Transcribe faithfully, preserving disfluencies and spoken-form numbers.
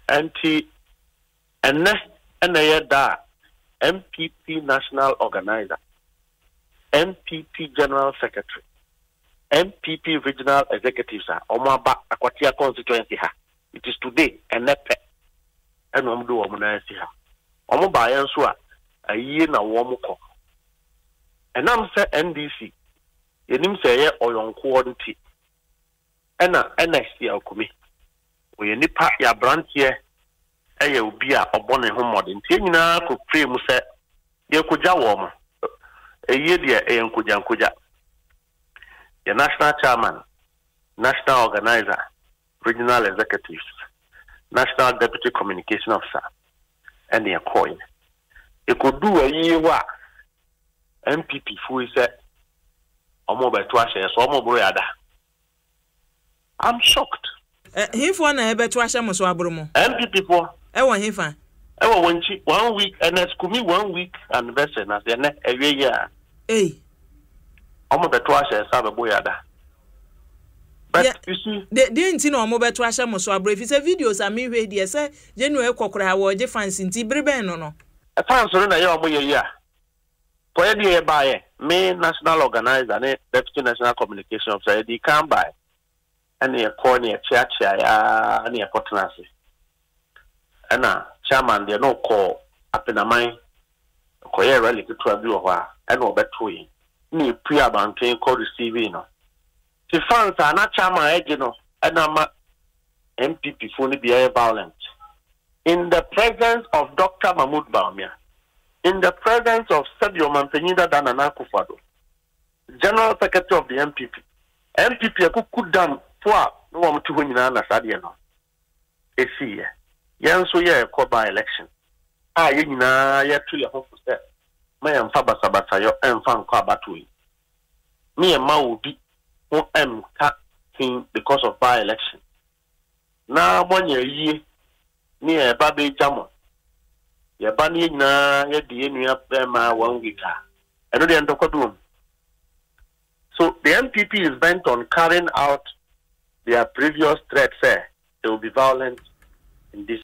anti and and da M P P national organizer, M P P general secretary, M P P regional executives are Omaba Aquatia constituency ha. It is today and nepe and Omdu Omunasi ha. Omaba Yansua a year na Womuko. And I'm say N D C. Yenim say or yon quality. Ena N S T Okumi. We nipa ya branch here. Eye obi a obone ho modern tie nyina ko pray mu se ye koja wo mo eye de e nkoja nkoja the national chairman, national organizer, regional executives, national deputy communication officer and the coin e could do a year wa M P P fu se omo beto ahye so omo bro yada. I'm shocked. Eh hifo na e beto ahye mo so abro mo M P P for e won hifa e won wanchi one week and it's kumi one week anniversary na se na ewe year eh omo beto ahye sa be boyada. But yeah, you see the the nti na omo beto ahye mo so abro if say videos am hwe de say January kokora wo je fans nti breben no no e fans so na ye omo ye ya ko ye de buy me national organizer ne deputy national communication officer di can buy and ye call ne chia chia ya and ye potnase ana chairman de no call apenaman ko ye rally to abi wo ha and obeto yi ni pre abanten call receiving no the fans are not chairman age no and ama M P P for be violent in the presence of Doctor Mahmoud Bawumia, in the presence of Sadio Mampenyida Danana Akufo-Addo, General Secretary of the M P P. M P P could down for no one to win in an Asadiano. A see, yan so ye a by election. Ah, you know, yet to your home for that. My am Fabasabatayo and Fan Kabatui. Me and Ma will be who am king because of by election. Now, one year, near Baby Jamo. Ya bani na ya di enu ya ma one week ah eno de ndokodum. So the M P P is bent on carrying out their previous threats. Say they will be violent in this